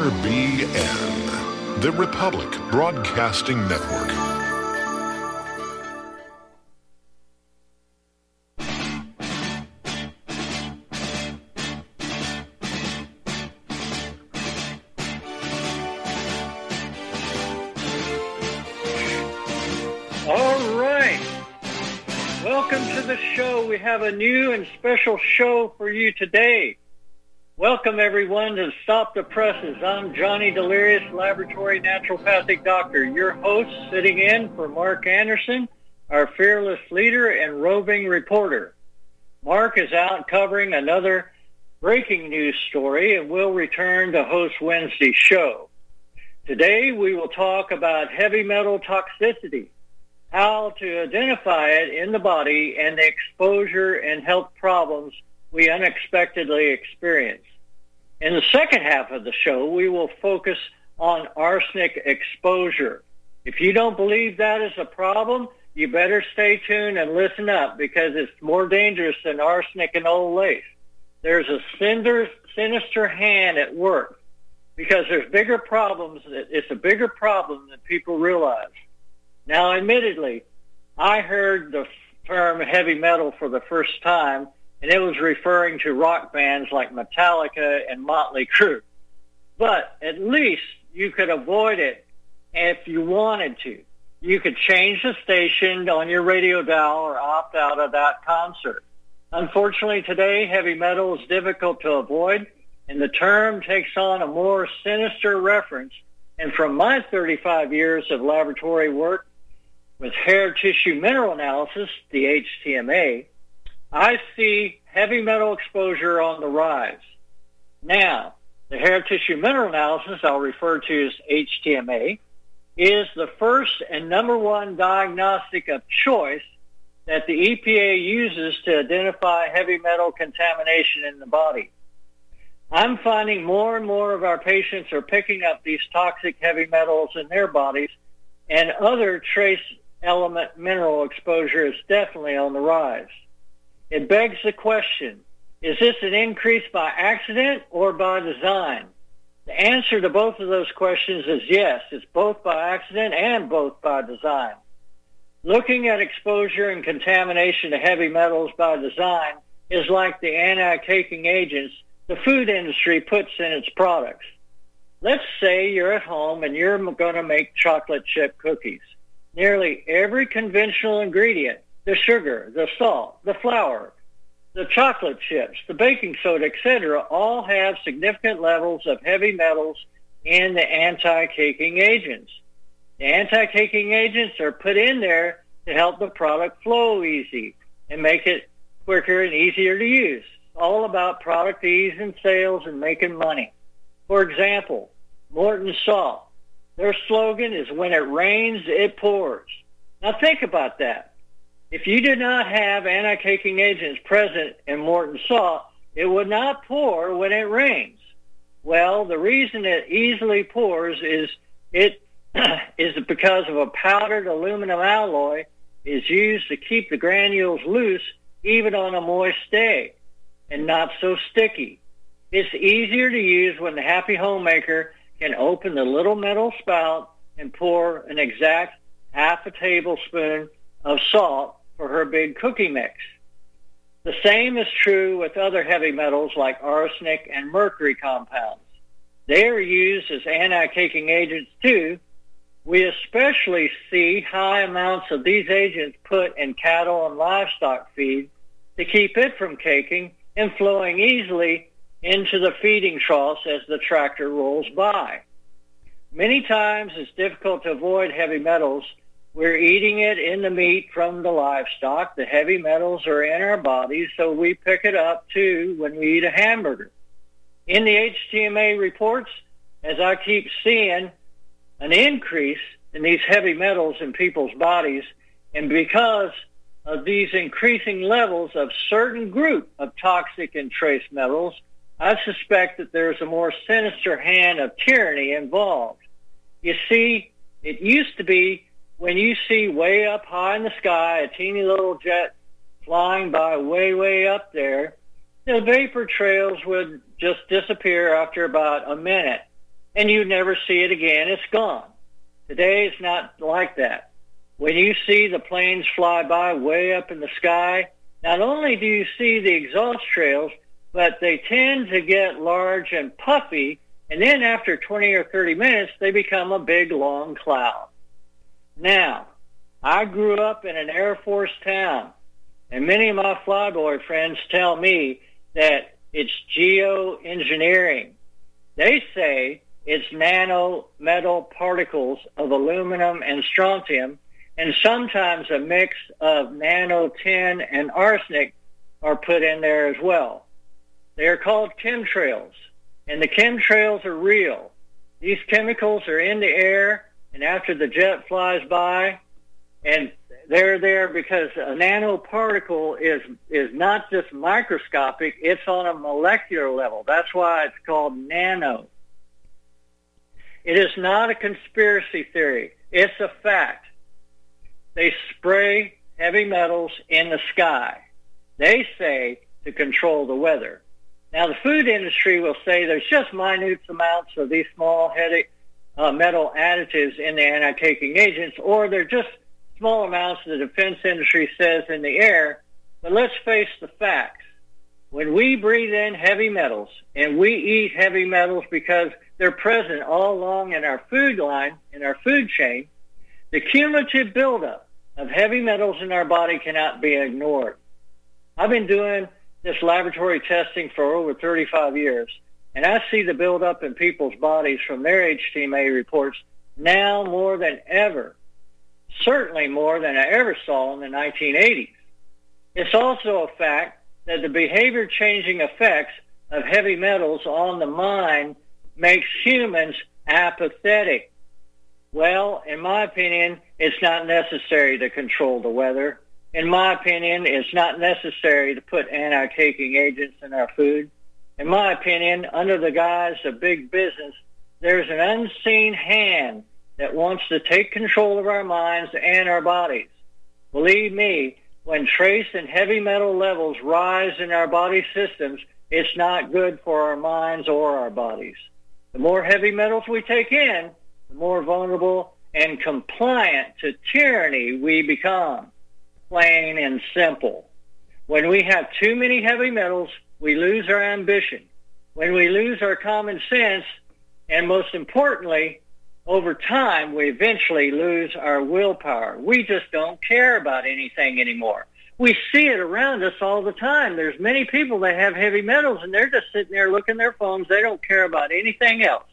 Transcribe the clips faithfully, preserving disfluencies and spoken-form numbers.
R B N, the Republic Broadcasting Network. All right. Welcome to the show. We have a new and special show for you today. Welcome, everyone, to Stop the Presses. I'm Johnny Delirious, Laboratory Naturopathic Doctor, your host, sitting in for Mark Anderson, our fearless leader and roving reporter. Mark is out covering another breaking news story and will return to host Wednesday's show. Today, we will talk about heavy metal toxicity, how to identify it in the body, and the exposure and health problems we unexpectedly experience. In the second half of the show, we will focus on arsenic exposure. If you don't believe that is a problem, you better stay tuned and listen up, because it's more dangerous than arsenic and old lace. There's a sinister, sinister hand at work, because there's bigger problems. It's a bigger problem than people realize. Now, admittedly, I heard the term heavy metal for the first time, and it was referring to rock bands like Metallica and Motley Crue. But at least you could avoid it if you wanted to. You could change the station on your radio dial or opt out of that concert. Unfortunately, today, heavy metal is difficult to avoid, and the term takes on a more sinister reference. And from my thirty-five years of laboratory work with hair tissue mineral analysis, the H T M A, I see heavy metal exposure on the rise. Now, the hair tissue mineral analysis, I'll refer to as H T M A, is the first and number one diagnostic of choice that the E P A uses to identify heavy metal contamination in the body. I'm finding more and more of our patients are picking up these toxic heavy metals in their bodies, and other trace element mineral exposure is definitely on the rise. It begs the question, is this an increase by accident or by design? The answer to both of those questions is yes. It's both by accident and both by design. Looking at exposure and contamination to heavy metals by design is like the anti-caking agents the food industry puts in its products. Let's say you're at home and you're going to make chocolate chip cookies. Nearly every conventional ingredient, the sugar, the salt, the flour, the chocolate chips, the baking soda, et cetera, all have significant levels of heavy metals in the anti-caking agents. The anti-caking agents are put in there to help the product flow easy and make it quicker and easier to use. It's all about product ease and sales and making money. For example, Morton Salt. Their slogan is, when it rains, it pours. Now think about that. If you did not have anti-caking agents present in Morton Salt, it would not pour when it rains. Well, the reason it easily pours is it is because of a powdered aluminum alloy is used to keep the granules loose even on a moist day and not so sticky. It's easier to use when the happy homemaker can open the little metal spout and pour an exact half a tablespoon of salt for her big cookie mix. The same is true with other heavy metals like arsenic and mercury compounds. They are used as anti-caking agents too. We especially see high amounts of these agents put in cattle and livestock feed to keep it from caking and flowing easily into the feeding troughs as the tractor rolls by. Many times it's difficult to avoid heavy metals. We're eating it in the meat from the livestock. The heavy metals are in our bodies, so we pick it up too when we eat a hamburger. In the H T M A reports, as I keep seeing an increase in these heavy metals in people's bodies, and because of these increasing levels of certain group of toxic and trace metals, I suspect that there's a more sinister hand of tyranny involved. You see, it used to be when you see way up high in the sky a teeny little jet flying by way, way up there, the vapor trails would just disappear after about a minute. and you never see it again. It's gone. Today it's not like that. When you see the planes fly by way up in the sky, not only do you see the exhaust trails, but they tend to get large and puffy, and then after twenty or thirty minutes, they become a big, long cloud. Now, I grew up in an Air Force town, and many of my flyboy friends tell me that it's geoengineering. They say it's nano metal particles of aluminum and strontium, and sometimes a mix of nano tin and arsenic are put in there as well. They are called chemtrails, and the chemtrails are real. These chemicals are in the air, and after the jet flies by, and they're there because a nanoparticle is is not just microscopic, it's on a molecular level. That's why it's called nano. It is not a conspiracy theory. It's a fact. They spray heavy metals in the sky. They say to control the weather. Now, the food industry will say there's just minute amounts of these small heavy uh, metal additives in the anti-caking agents, or they're just small amounts the defense industry says in the air. But let's face the facts. When we breathe in heavy metals, and we eat heavy metals because they're present all along in our food line, in our food chain, the cumulative buildup of heavy metals in our body cannot be ignored. I've been doing this laboratory testing for over thirty-five years, and I see the buildup in people's bodies from their H T M A reports now more than ever, certainly more than I ever saw in the nineteen eighties. It's also a fact that the behavior-changing effects of heavy metals on the mind makes humans apathetic. Well, in my opinion, it's not necessary to control the weather. In my opinion, it's not necessary to put anti-caking agents in our food. In my opinion, under the guise of big business, there's an unseen hand that wants to take control of our minds and our bodies. Believe me, when trace and heavy metal levels rise in our body systems, it's not good for our minds or our bodies. The more heavy metals we take in, the more vulnerable and compliant to tyranny we become. Plain and simple. When we have too many heavy metals, we lose our ambition. When we lose our common sense, and most importantly, over time, we eventually lose our willpower. We just don't care about anything anymore. We see it around us all the time. There's many people that have heavy metals, and they're just sitting there looking at their phones. They don't care about anything else.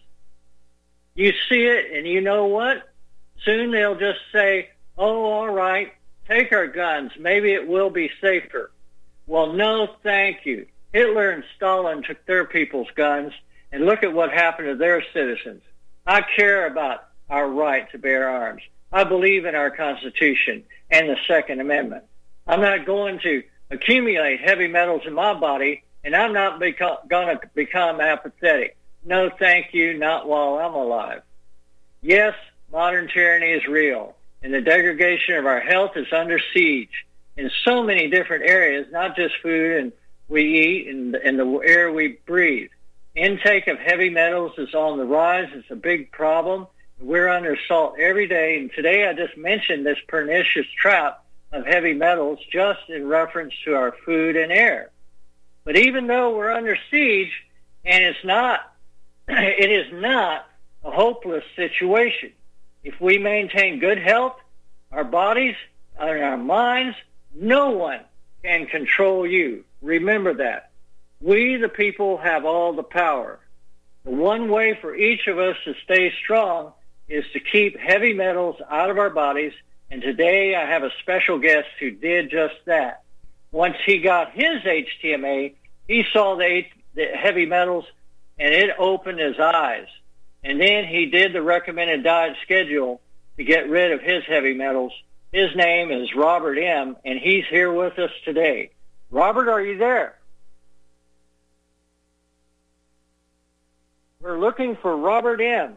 You see it, and you know what? Soon they'll just say, oh, all right, take our guns. Maybe it will be safer. Well, no, thank you. Hitler and Stalin took their people's guns, and look at what happened to their citizens. I care about our right to bear arms. I believe in our Constitution and the Second Amendment. I'm not going to accumulate heavy metals in my body, and I'm not beco- going to become apathetic. No, thank you, not while I'm alive. Yes, modern tyranny is real, and the degradation of our health is under siege in so many different areas, not just food and we eat and, and the air we breathe. Intake of heavy metals is on the rise. It's a big problem. We're under assault every day, and today I just mentioned this pernicious trap of heavy metals just in reference to our food and air. But even though we're under siege, and it's not, it is not a hopeless situation. If we maintain good health, our bodies and our minds, no one can control you. Remember that. We, the people, have all the power. The one way for each of us to stay strong is to keep heavy metals out of our bodies, and today I have a special guest who did just that. Once he got his H T M A, he saw the, the heavy metals, and it opened his eyes. And then he did the recommended diet schedule to get rid of his heavy metals. His name is Robert M., and he's here with us today. Robert, are you there? We're looking for Robert M.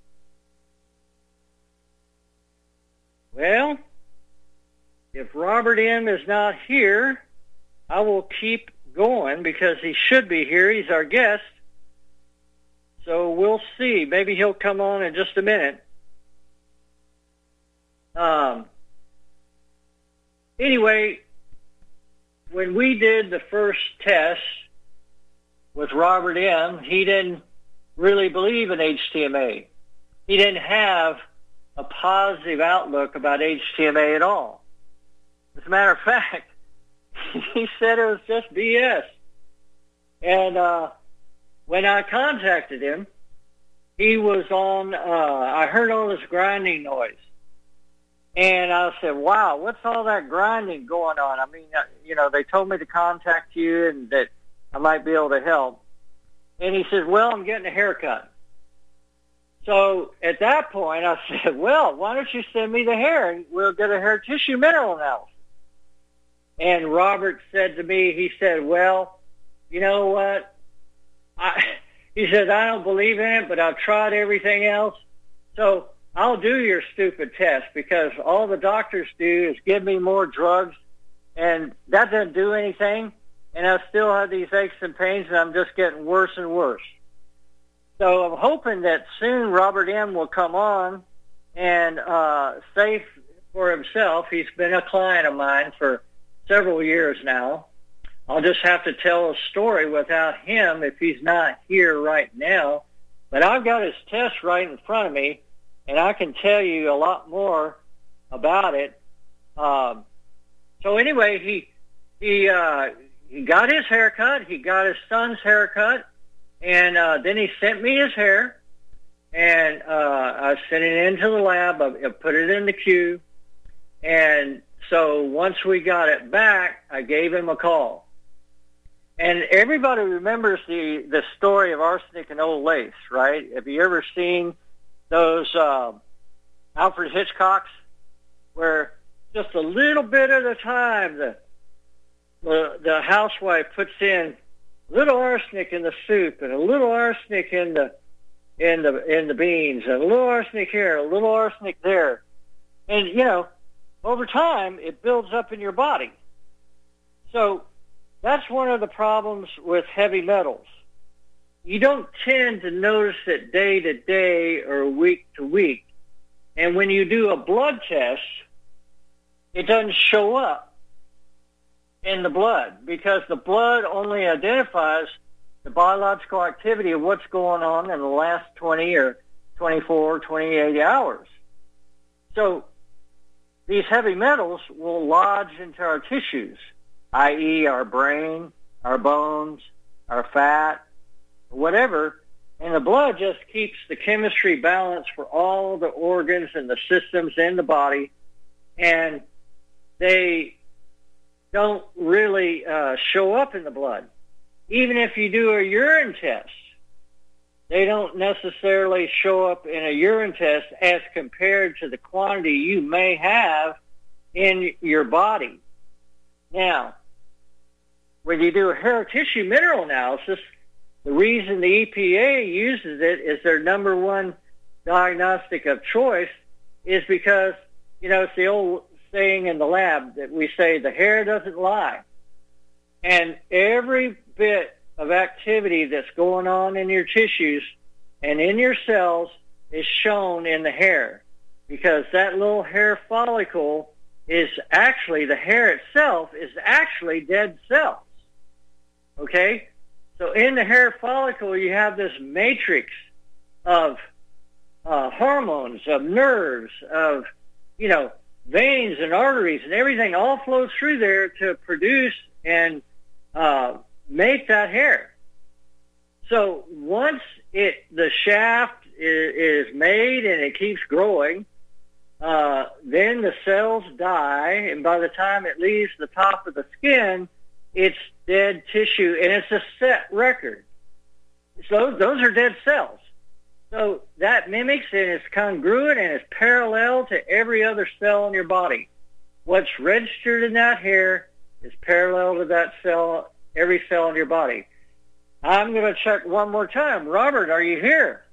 Well, if Robert M. is not here, I will keep going because he should be here. He's our guest. So we'll see. Maybe he'll come on in just a minute. Um, anyway, when we did the first test with Robert M., he didn't really believe in H T M A. He didn't have a positive outlook about H T M A at all. As a matter of fact, he said it was just B S. And uh, when I contacted him, he was on, uh, I heard all this grinding noise. And I said, wow, what's all that grinding going on? I mean, uh, you know, they told me to contact you and that I might be able to help. And he said, well, I'm getting a haircut. So at that point, I said, well, why don't you send me the hair and we'll get a hair tissue mineral analysis. And Robert said to me, he said, well, you know what? I, he said, I don't believe in it, but I've tried everything else. So I'll do your stupid test because all the doctors do is give me more drugs, and that doesn't do anything. And I still have these aches and pains, and I'm just getting worse and worse. So I'm hoping that soon Robert M. will come on and uh, say for himself. He's been a client of mine for several years now. I'll just have to tell a story without him if he's not here right now. But I've got his test right in front of me, and I can tell you a lot more about it. Um, so anyway, he he uh, he got his haircut. He got his son's haircut, and uh, then he sent me his hair, and uh, I sent it into the lab. I, I put it in the queue, and so once we got it back, I gave him a call. And everybody remembers the, the story of arsenic and old lace, right? Have you ever seen those uh, Alfred Hitchcocks where just a little bit at a time the, the the housewife puts in a little arsenic in the soup and a little arsenic in the in the in the beans and a little arsenic here, a little arsenic there, and you know, over time it builds up in your body. So that's one of the problems with heavy metals. You don't tend to notice it day to day or week to week. And when you do a blood test, it doesn't show up in the blood because the blood only identifies the biological activity of what's going on in the last twenty or twenty-four, twenty-eight hours. So these heavy metals will lodge into our tissues, that is our brain, our bones, our fat, whatever, and the blood just keeps the chemistry balanced for all the organs and the systems in the body, and they don't really uh, show up in the blood. Even if you do a urine test, they don't necessarily show up in a urine test as compared to the quantity you may have in your body. Now, when you do a hair tissue mineral analysis, the reason the E P A uses it as their number one diagnostic of choice is because, you know, it's the old saying in the lab that we say the hair doesn't lie. And every bit of activity that's going on in your tissues and in your cells is shown in the hair because that little hair follicle is actually, the hair itself is actually dead cells. Okay? So in the hair follicle, you have this matrix of uh, hormones, of nerves, of, you know, veins and arteries and everything all flows through there to produce and uh, make that hair. So once it the shaft is, is made and it keeps growing, uh, then the cells die, and by the time it leaves the top of the skin, it's dead tissue, and it's a set record. So those are dead cells. So that mimics and is congruent and is parallel to every other cell in your body. What's registered in that hair is parallel to that cell, every cell in your body. I'm going to check one more time. Robert, are you here?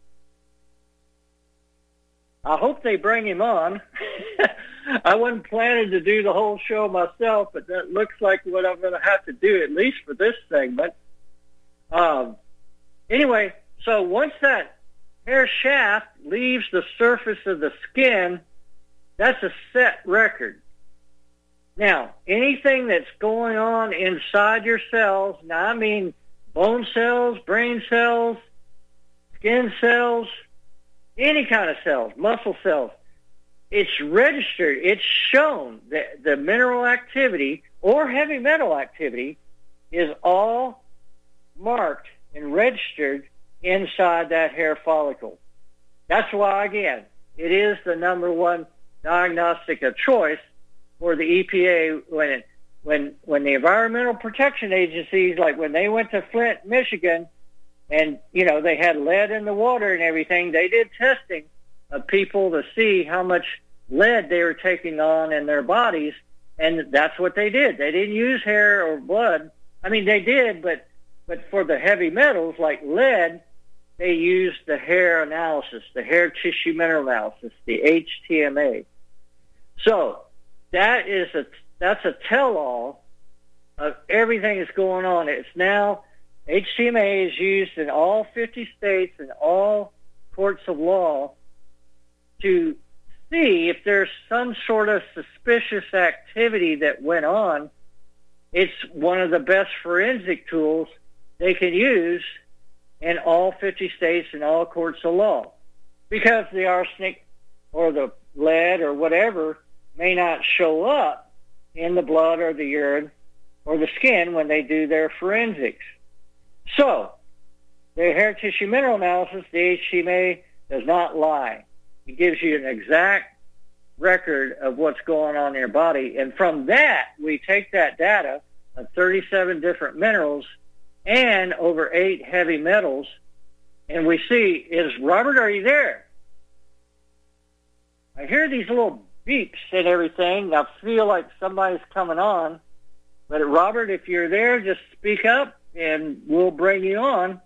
I hope they bring him on. I wasn't planning to do the whole show myself, but that looks like what I'm going to have to do, at least for this segment. Um, anyway, So once that hair shaft leaves the surface of the skin, that's a set record. Now, anything that's going on inside your cells, now I mean bone cells, brain cells, skin cells, any kind of cells, muscle cells, it's registered, it's shown that the mineral activity or heavy metal activity is all marked and registered inside that hair follicle. That's why, again, it is the number one diagnostic of choice for the E P A when it, when when the environmental protection agencies, like when they went to Flint, Michigan, and you know they had lead in the water and everything, they did testing of people to see how much lead they were taking on in their bodies, and that's what they did. They didn't use hair or blood. I mean, they did, but but for the heavy metals like lead, they used the hair analysis, the hair tissue mineral analysis, the H T M A. So that is a that's a tell-all of everything that's going on. It's now H T M A is used in all fifty states and all courts of law to see if there's some sort of suspicious activity that went on. It's one of the best forensic tools they can use in all fifty states and all courts of law, because the arsenic or the lead or whatever may not show up in the blood or the urine or the skin when they do their forensics. So, the hair tissue mineral analysis, the H T M A, does not lie. It gives you an exact record of what's going on in your body. And from that, we take that data of thirty-seven different minerals and over eight heavy metals, and we see, is Robert, are you there? I hear these little beeps and everything. I feel like somebody's coming on. But Robert, if you're there, just speak up and we'll bring you on.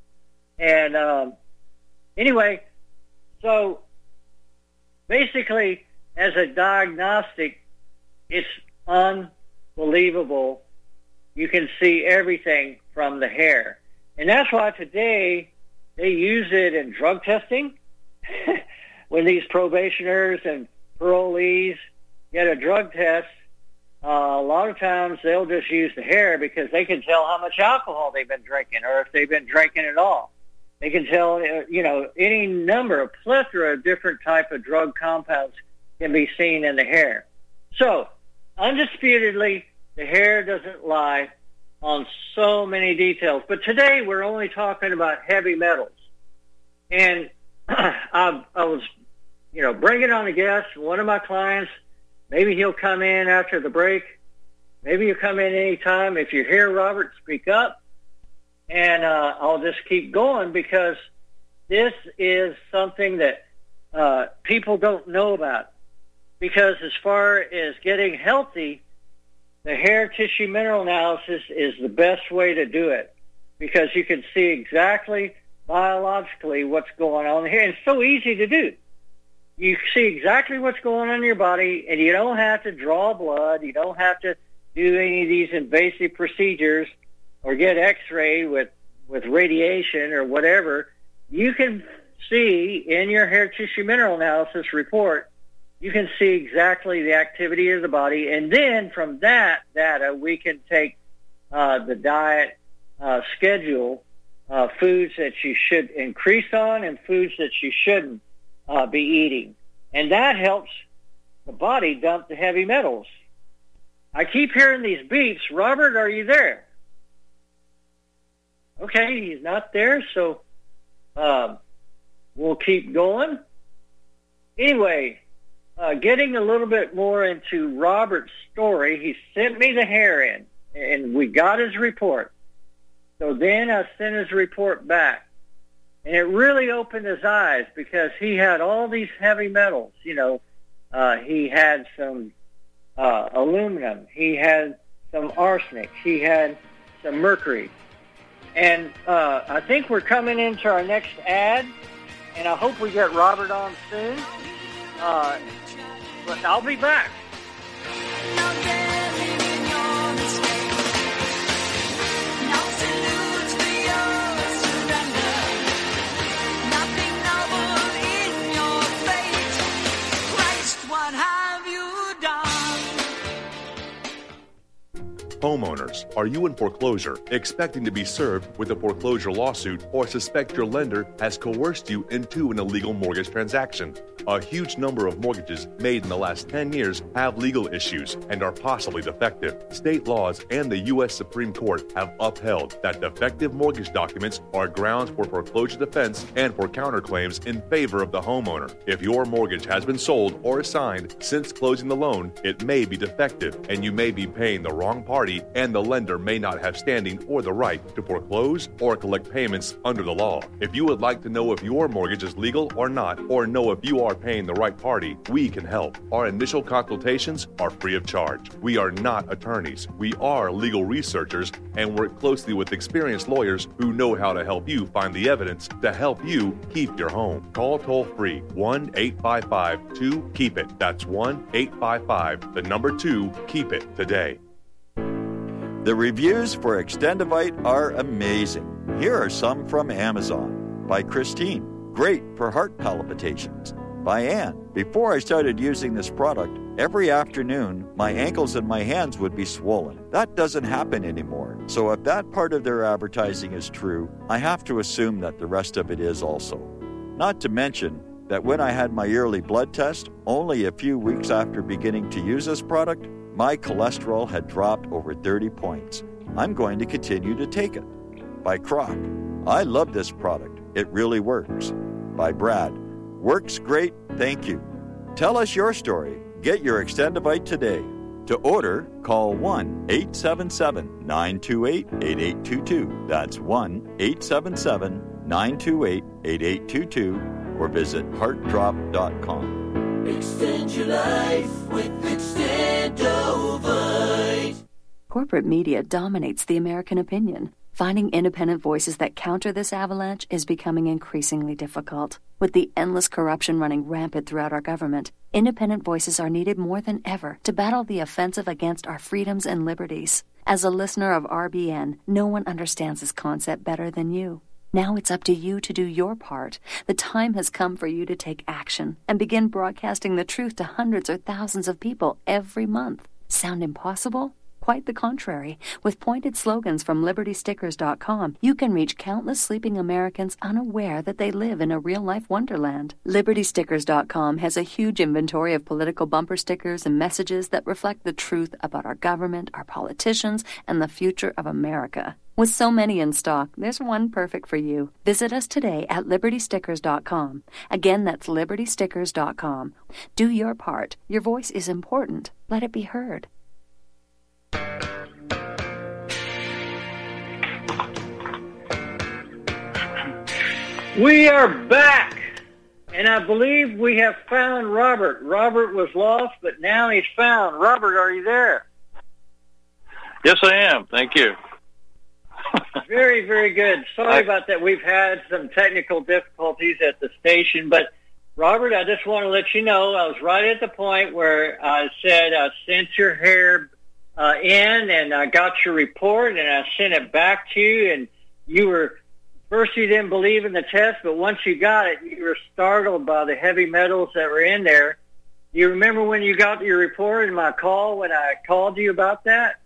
And um, anyway, so basically, as a diagnostic, it's unbelievable. You can see everything from the hair. And that's why today they use it in drug testing. When these probationers and parolees get a drug test, uh, a lot of times they'll just use the hair because they can tell how much alcohol they've been drinking or if they've been drinking at all. They can tell, you know, any number, a plethora of different type of drug compounds can be seen in the hair. So, undisputedly, the hair doesn't lie on so many details. But today we're only talking about heavy metals. And I, I was, you know, bringing on a guest, one of my clients. Maybe he'll come in after the break. Maybe he'll come in any time. If you're here, Robert, speak up. And uh, I'll just keep going because this is something that uh, people don't know about. Because as far as getting healthy, the hair tissue mineral analysis is the best way to do it because you can see exactly biologically what's going on here. And it's so easy to do. You see exactly what's going on in your body, and you don't have to draw blood. You don't have to do any of these invasive procedures or get x-ray with, with radiation or whatever. You can see in your hair tissue mineral analysis report, you can see exactly the activity of the body, and then from that data, we can take uh, the diet uh, schedule, uh, foods that you should increase on and foods that you shouldn't uh, be eating. And that helps the body dump the heavy metals. I keep hearing these beeps. Robert, are you there? Okay, he's not there, so um, we'll keep going. Anyway, Uh, getting a little bit more into Robert's story, he sent me the hair in, and we got his report. So then I sent his report back, and it really opened his eyes because he had all these heavy metals. You know, uh, he had some uh, aluminum, he had some arsenic, he had some mercury. And uh, I think we're coming into our next ad, and I hope we get Robert on soon. Uh, but I'll be back. Homeowners, are you in foreclosure, expecting to be served with a foreclosure lawsuit, or suspect your lender has coerced you into an illegal mortgage transaction? A huge number of mortgages made in the last ten years have legal issues and are possibly defective. State laws and the U S Supreme Court have upheld that defective mortgage documents are grounds for foreclosure defense and for counterclaims in favor of the homeowner. If your mortgage has been sold or assigned since closing the loan, it may be defective and you may be paying the wrong party, and the lender may not have standing or the right to foreclose or collect payments under the law. If you would like to know if your mortgage is legal or not, or know if you are paying the right party, we can help. Our initial consultations are free of charge. We are not attorneys. We are legal researchers and work closely with experienced lawyers who know how to help you find the evidence to help you keep your home. Call toll-free one eight five five two keep it. That's one eight five five, the number two, keep it today. The reviews for Extendivite are amazing. Here are some from Amazon. By Christine, great for heart palpitations. By Anne, before I started using this product, every afternoon my ankles and my hands would be swollen. That doesn't happen anymore. So if that part of their advertising is true, I have to assume that the rest of it is also. Not to mention that when I had my yearly blood test, only a few weeks after beginning to use this product, my cholesterol had dropped over thirty points. I'm going to continue to take it. By Croc, I love this product. It really works. By Brad, works great, thank you. Tell us your story. Get your Extendivite today. To order, call one eight seven seven, nine two eight, eight eight two two. That's one eight seven seven, nine two eight, eight eight two two or visit heart drop dot com. Extend your life with Extendovite. Corporate media dominates the American opinion. Finding independent voices that counter this avalanche is becoming increasingly difficult. With the endless corruption running rampant throughout our government, independent voices are needed more than ever to battle the offensive against our freedoms and liberties. As a listener of R B N, no one understands this concept better than you. Now it's up to you to do your part. The time has come for you to take action and begin broadcasting the truth to hundreds or thousands of people every month. Sound impossible? Quite the contrary. With pointed slogans from liberty stickers dot com, you can reach countless sleeping Americans unaware that they live in a real-life wonderland. liberty stickers dot com has a huge inventory of political bumper stickers and messages that reflect the truth about our government, our politicians, and the future of America. With so many in stock, there's one perfect for you. Visit us today at liberty stickers dot com. Again, that's liberty stickers dot com. Do your part. Your voice is important. Let it be heard. We are back, and I believe we have found Robert. Robert was lost, but now he's found. Robert, are you there? Yes, I am. Thank you. Very, very good. Sorry about that. We've had some technical difficulties at the station, but Robert, I just want to let you know I was right at the point where I said I sent your hair uh, in, and I got your report, and I sent it back to you, and you were... First, you didn't believe in the test, but once you got it, you were startled by the heavy metals that were in there. You remember when you got your report and my call when I called you about that?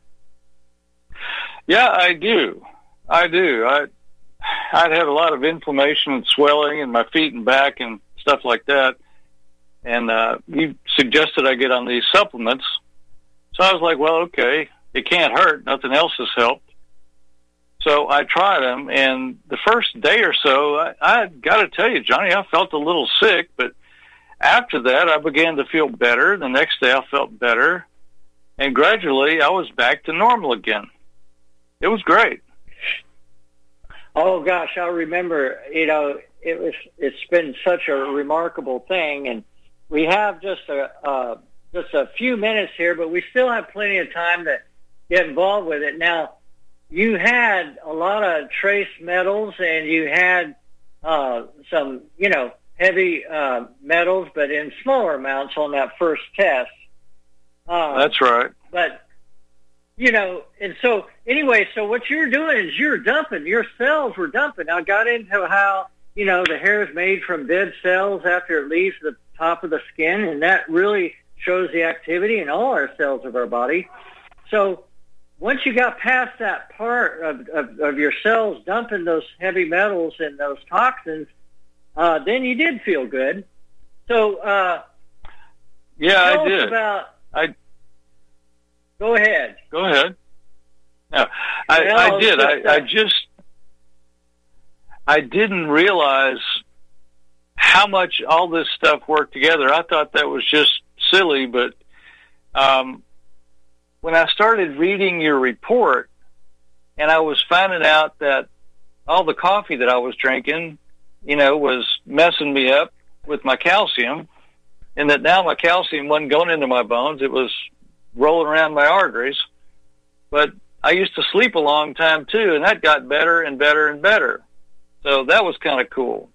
Yeah, I do. I do. I, I'd had a lot of inflammation and swelling in my feet and back and stuff like that. And uh, you suggested I get on these supplements. So I was like, well, okay, it can't hurt. Nothing else has helped. So I tried them, and the first day or so, I, I got to tell you, Johnny, I felt a little sick, but after that, I began to feel better. The next day, I felt better, and gradually, I was back to normal again. It was great. Oh, gosh, I remember, you know, it was, it's been such a remarkable thing, and we have just a, uh, just a few minutes here, but we still have plenty of time to get involved with it. Now, you had a lot of trace metals, and you had uh, some, you know, heavy uh, metals, but in smaller amounts on that first test. Uh, That's right. But, you know, and so, anyway, so what you're doing is you're dumping. Your cells were dumping. I got into how, you know, the hair is made from dead cells after it leaves the top of the skin, and that really shows the activity in all our cells of our body. So once you got past that part of, of, of your cells dumping those heavy metals and those toxins, uh, then you did feel good. So, uh, yeah, tell I did. Us about, I go ahead. Go ahead. No, I, well, I did. Just, I, uh, I just, I didn't realize how much all this stuff worked together. I thought that was just silly, but um, when I started reading your report, and I was finding out that all the coffee that I was drinking, you know, was messing me up with my calcium, and that now my calcium wasn't going into my bones, it was rolling around my arteries. But I used to sleep a long time too, and that got better and better and better. So that was kind of cool.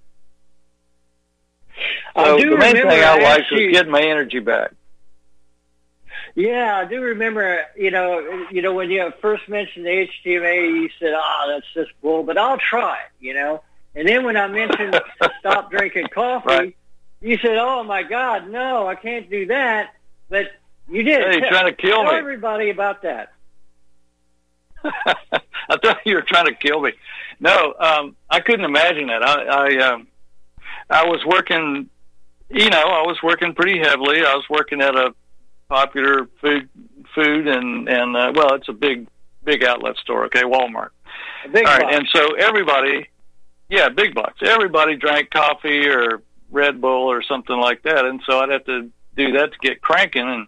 So I do the main remember thing I liked you, was getting my energy back. Yeah, I do remember, you know, you know, when you first mentioned the H T M A, you said, oh, that's just bull, but I'll try it, you know. And then when I mentioned stop drinking coffee, right. you said, oh, my God, no, I can't do that. But you did. Hey, you're trying to kill Tell me. everybody about that. I thought you were trying to kill me. No, um, I couldn't imagine that. I, I, um, I was working, you know, I was working pretty heavily. I was working at a popular food, food, and and uh, well, it's a big, big outlet store. Okay, Walmart. A big All box. right, and so everybody, yeah, big box. Everybody drank coffee or Red Bull or something like that, and so I'd have to do that to get cranking. And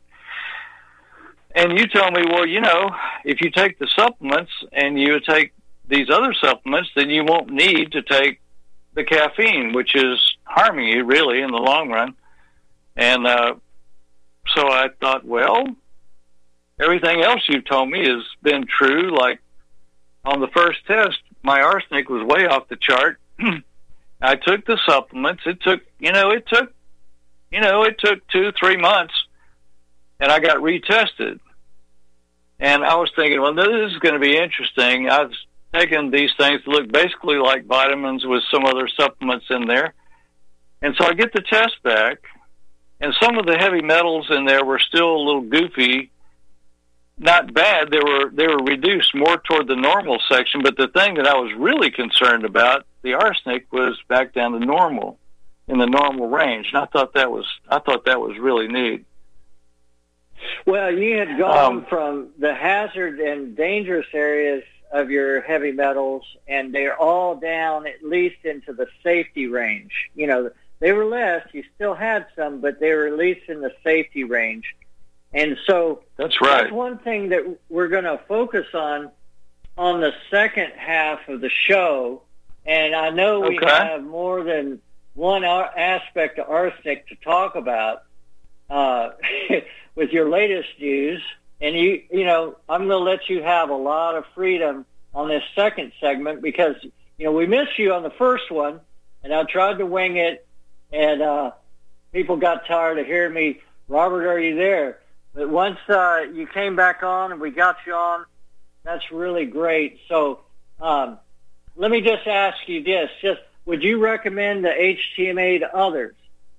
and you told me, well, you know, if you take the supplements and you take these other supplements, then you won't need to take the caffeine, which is harming you really in the long run. And uh, so I thought, well, everything else you've told me has been true. Like on the first test, my arsenic was way off the chart. I took the supplements. It took, you know, it took, you know, it took two, three months, and I got retested. And I was thinking, well, this is going to be interesting. I was taking these things to look basically like vitamins with some other supplements in there. And so I get the test back, and some of the heavy metals in there were still a little goofy. Not bad. They were they were reduced more toward the normal section, but the thing that I was really concerned about, the arsenic, was back down to normal, in the normal range. And I thought that was I thought that was really neat. Well, you had gone Um, from the hazard and dangerous areas of your heavy metals, and they're all down at least into the safety range. You know, they were less. You still had some, but they were at least in the safety range. And so That's right. that's one thing that we're going to focus on on the second half of the show. And I know we Okay. have more than one ar- aspect of arsenic to talk about uh, with your latest news. And, you you know, I'm going to let you have a lot of freedom on this second segment because, you know, we missed you on the first one, and I tried to wing it, and uh, people got tired of hearing me, Robert, are you there? But once uh, you came back on and we got you on, that's really great. So um, let me just ask you this. Just would you recommend the H T M A to others?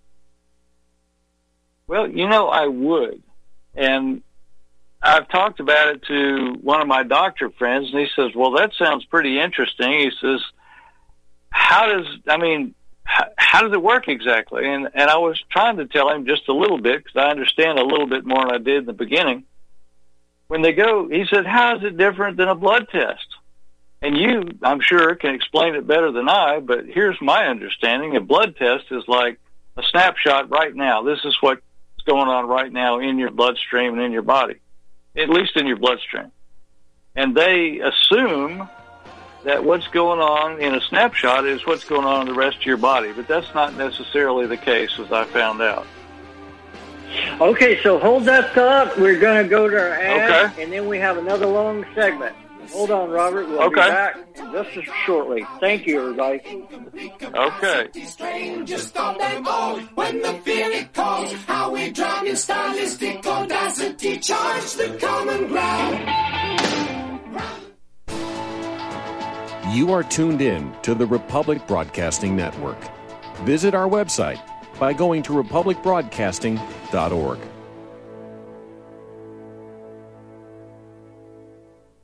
Well, you know, I would. And I've talked about it to one of my doctor friends, and he says, well, that sounds pretty interesting. He says, how does, I mean, how, how does it work exactly? And and I was trying to tell him just a little bit because I understand a little bit more than I did in the beginning. When they go, he said, how is it different than a blood test? And you, I'm sure, can explain it better than I, but here's my understanding. A blood test is like a snapshot right now. This is what's going on right now in your bloodstream and in your body, at least in your bloodstream. And they assume that what's going on in a snapshot is what's going on in the rest of your body, but that's not necessarily the case, as I found out. Okay, so hold that thought. We're going to go to our ad, Okay. and then we have another long segment. Hold on, Robert. We'll be Okay. back in just as shortly. Thank you, everybody. Okay. Just on them all when the feeling calls. How we drown in stylistic audacity, charge the common ground. You are tuned in to the Republic Broadcasting Network. Visit our website by going to republic broadcasting dot org.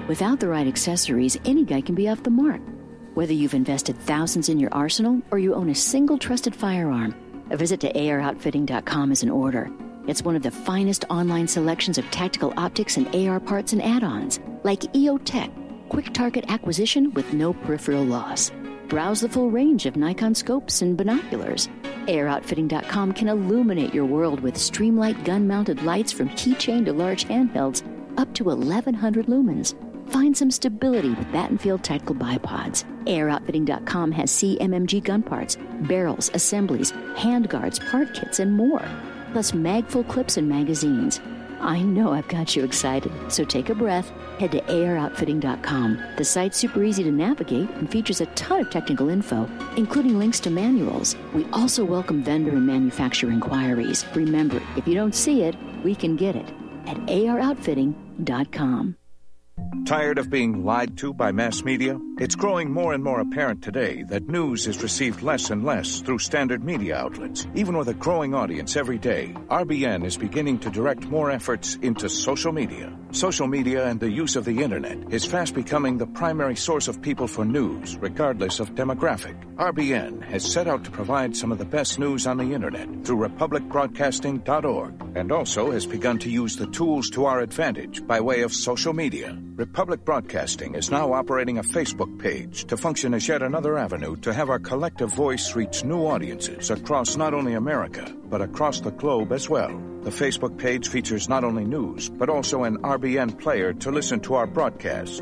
Without the right accessories, any guy can be off the mark. Whether you've invested thousands in your arsenal or you own a single trusted firearm, a visit to A R outfitting dot com is in order. It's one of the finest online selections of tactical optics and A R parts and add-ons, like E O Tech, quick target acquisition with no peripheral loss. Browse the full range of Nikon scopes and binoculars. A R outfitting dot com can illuminate your world with Streamlight gun-mounted lights from keychain to large handhelds up to eleven hundred lumens. Find some stability with Battenfield tactical bipods. A R outfitting dot com has C M M G gun parts, barrels, assemblies, handguards, part kits, and more. Plus mag-full clips and magazines. I know I've got you excited, so take a breath. Head to A R outfitting dot com. The site's super easy to navigate and features a ton of technical info, including links to manuals. We also welcome vendor and manufacturer inquiries. Remember, if you don't see it, we can get it at A R outfitting dot com. Tired of being lied to by mass media? It's growing more and more apparent today that news is received less and less through standard media outlets. Even with a growing audience every day, R B N is beginning to direct more efforts into social media. Social media and the use of the internet is fast becoming the primary source of people for news, regardless of demographic. R B N has set out to provide some of the best news on the internet through republic broadcasting dot org, and also has begun to use the tools to our advantage by way of social media. Republic Broadcasting is now operating a Facebook page to function as yet another avenue to have our collective voice reach new audiences across not only America, but across the globe as well. The Facebook page features not only news, but also an R B N player to listen to our broadcasts.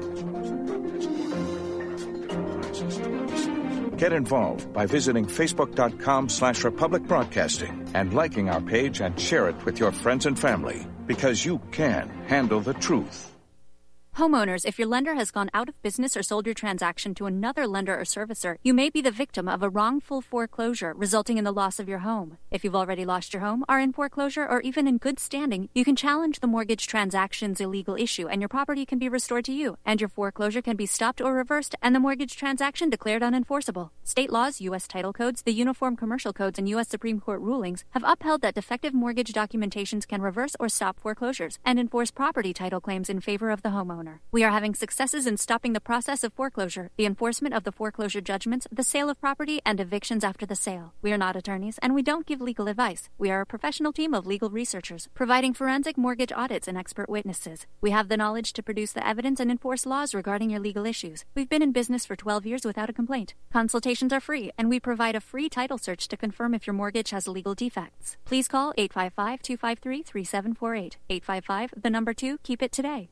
Get involved by visiting facebook.com slash Republic Broadcasting and liking our page and share it with your friends and family, because you can handle the truth. Homeowners, if your lender has gone out of business or sold your transaction to another lender or servicer, you may be the victim of a wrongful foreclosure, resulting in the loss of your home. If you've already lost your home, are in foreclosure, or even in good standing, you can challenge the mortgage transaction's illegal issue, and your property can be restored to you, and your foreclosure can be stopped or reversed, and the mortgage transaction declared unenforceable. State laws, U S title codes, the Uniform Commercial Codes, and U S Supreme Court rulings have upheld that defective mortgage documentations can reverse or stop foreclosures and enforce property title claims in favor of the homeowner. We are having successes in stopping the process of foreclosure, the enforcement of the foreclosure judgments, the sale of property, and evictions after the sale. We are not attorneys, and we don't give legal advice. We are a professional team of legal researchers, providing forensic mortgage audits and expert witnesses. We have the knowledge to produce the evidence and enforce laws regarding your legal issues. We've been in business for twelve years without a complaint. Consultations are free, and we provide a free title search to confirm if your mortgage has legal defects. Please call eight five five, two five three, three seven four eight. eight five five, the number two, keep it today.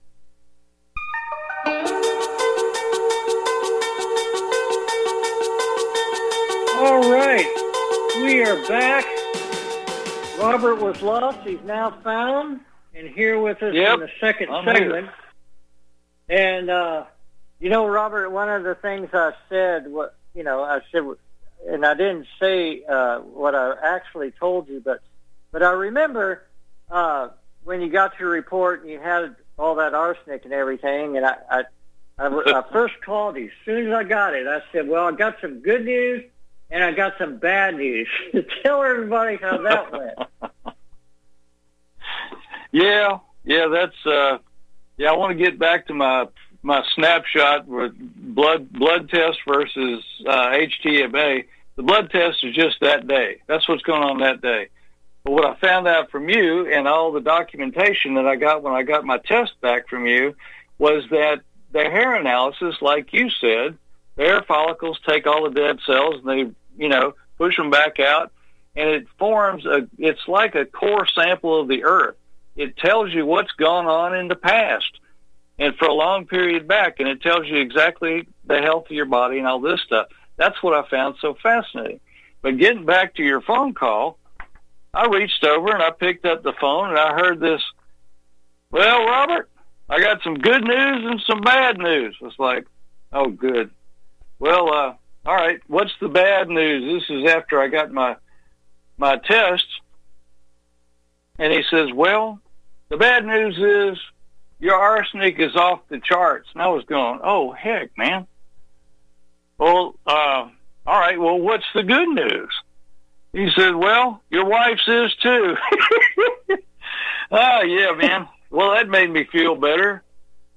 All right, we are back. Robert was lost. He's now found, and here with us yep. in the second I'm segment. Here. And uh, you know, Robert, one of the things I said, what you know, I said, and I didn't say uh, what I actually told you, but but I remember uh, when you got your report and you had all that arsenic and everything, and I, I, I, I first called you. As soon as I got it, I said, well, I got some good news and I got some bad news. Tell everybody how that went. Yeah, yeah, that's, uh, yeah, I want to get back to my, my snapshot with blood, blood test versus uh, H T M A. The blood test is just that day. That's what's going on that day. But what I found out from you and all the documentation that I got when I got my test back from you was that the hair analysis, like you said, the hair follicles take all the dead cells and they, you know, push them back out, and it forms a, it's like a core sample of the earth. It tells you what's gone on in the past and for a long period back, and it tells you exactly the health of your body and all this stuff. That's what I found so fascinating. But getting back to your phone call, I reached over and I picked up the phone and I heard this, well, Robert, I got some good news and some bad news. It's like, oh, good. Well, uh, all right, what's the bad news? This is after I got my my test. And he says, well, the bad news is your arsenic is off the charts. And I was going, oh, heck, man. Well, uh, all right, well, what's the good news? He said, well, your wife's is too. Oh, yeah, man. Well, that made me feel better.